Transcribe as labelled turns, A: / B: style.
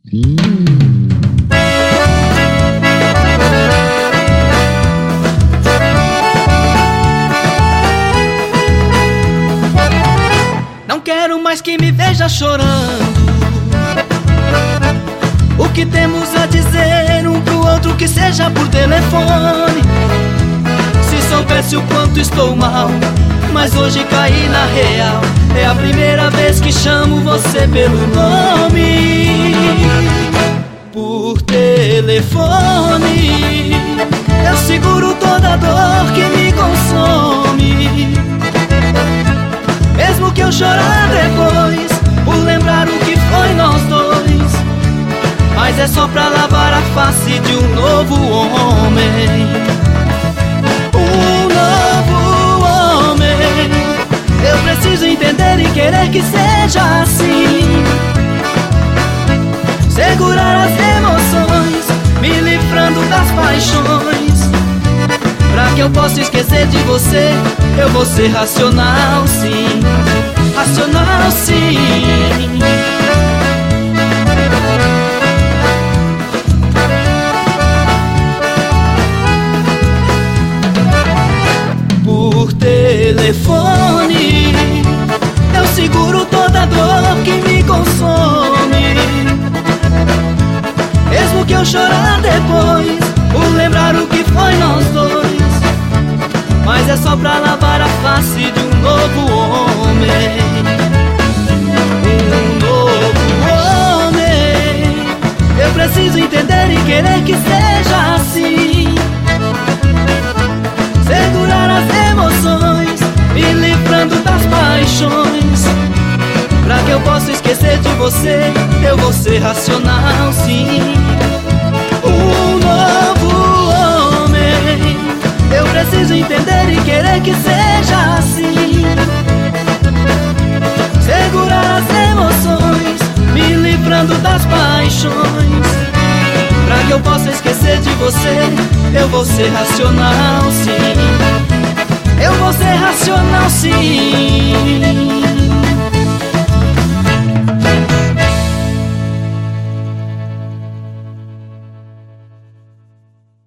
A: Não quero mais que me veja chorando. O que temos a dizer um pro outro que seja por telefone. Se soubesse o quanto estou mal, mas hoje caí na real. É a primeira vez que chamo você pelo nome. Por telefone eu seguro toda a dor que me consome. Mesmo que eu chorar depois, por lembrar o que foi nós dois, mas é só pra lavar a face de um novo homem. Um novo homem. Eu preciso entender e querer que seja assim. Segurar as emoções, me livrando das paixões. Pra que eu possa esquecer de você, eu vou ser racional sim. Racional sim. Por telefone eu seguro toda a dor que me consome. Mesmo que eu chorar depois, por lembrar o que foi nós dois, mas é só pra lavar a face de um novo homem. Um novo homem. Eu preciso entender e querer que seja assim. Segurar as emoções, me livrando das paixões. Pra que eu possa esquecer de você, eu vou ser racional sim. Um novo homem. Eu preciso entender e querer que seja assim. Segurar as emoções, me livrando das paixões. Pra que eu possa esquecer de você, eu vou ser racional sim. Eu vou ser racional sim.